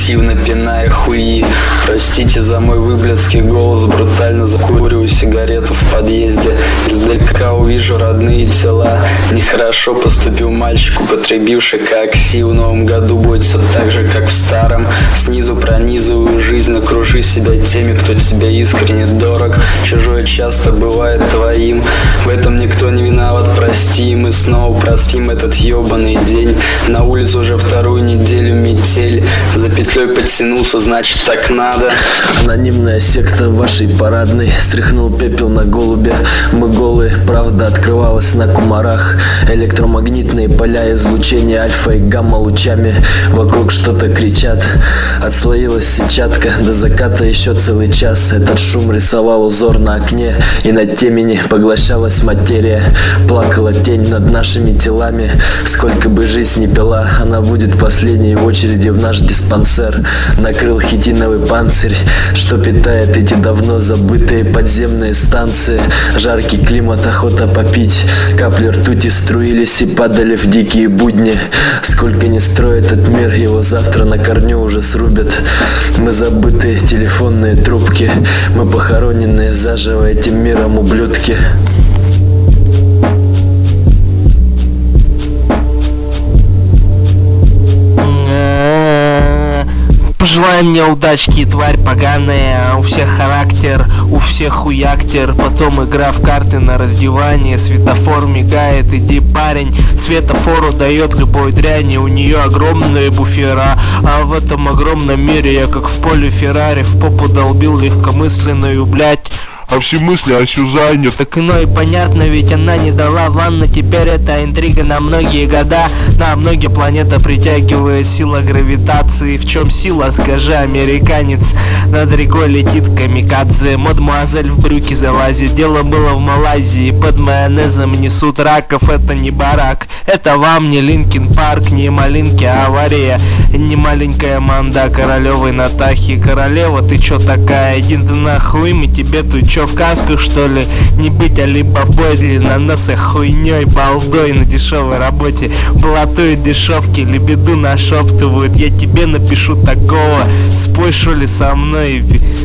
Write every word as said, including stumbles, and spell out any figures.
активно пиная хуи. Простите за мой выблядский голос, брутально закуриваю сигарету в подъезде. Издалека увижу родные тела. Нехорошо поступил мальчик, употребивший коакси. В новом году будет все так же, как в старом. Снизу пронизываю жизнь, накружи себя теми, кто тебе искренне дорог. Чужое часто бывает твоим, в этом никто не виноват, прости. Мы снова проспим этот ебаный день. На улице уже вторую неделю метель. За петлей подтянулся, значит так надо. Анонимная секта вашей парадной. Стряхнул пепел на голубя. Мы голые, правда открывалась на кумарах. Электромагнитные поля, излучения альфа и гамма лучами. Вокруг что-то кричат. Отслоилась сетчатка, до заката еще целый час. Этот шум рисовал узор на окне, и над темени поглощалась материя. Плакала тень над нашими телами. Сколько бы жизнь не пила, она будет последней в очереди в наш диспансер. Накрыл хитиновый панцирь, что питает эти давно забытые подземные станции. Жаркий климат, охота попить. Капли ртути струились и падали в дикие будни. Сколько не строит этот мир, его завтра на корню уже срубят. Мы забытые телефонные трубки, мы похороненные заживо этим миром ублюдки. Пожелай мне удачки, тварь поганая. У всех характер, у всех хуяктер. Потом игра в карты на раздевание. Светофор мигает, иди, парень. Светофору дает любой дряни. У нее огромные буфера, а в этом огромном мире я как в поле Феррари в попу долбил легкомысленную, блять. А все мысли о Сюзанне. Так ну и понятно, ведь она не дала ванну. Теперь это интрига на многие года. На многие планеты притягивает сила гравитации. В чем сила, скажи, американец? Над рекой летит камикадзе. Мадемуазель в брюки залазит. Дело было в Малайзии. Под майонезом несут раков. Это не барак, это вам не Линкин Парк. Не малинки, а авария. Не маленькая манда королевой Натахи. Королева, ты чё такая? Иди ты нахуй, мы тебе тут чё, в касках что ли? Не быть алибабой, длинноносой хуйней, балдой на дешевой работе. Блатуют дешевки, лебеду нашептывают. Я тебе напишу такого, спой шо ли со мной.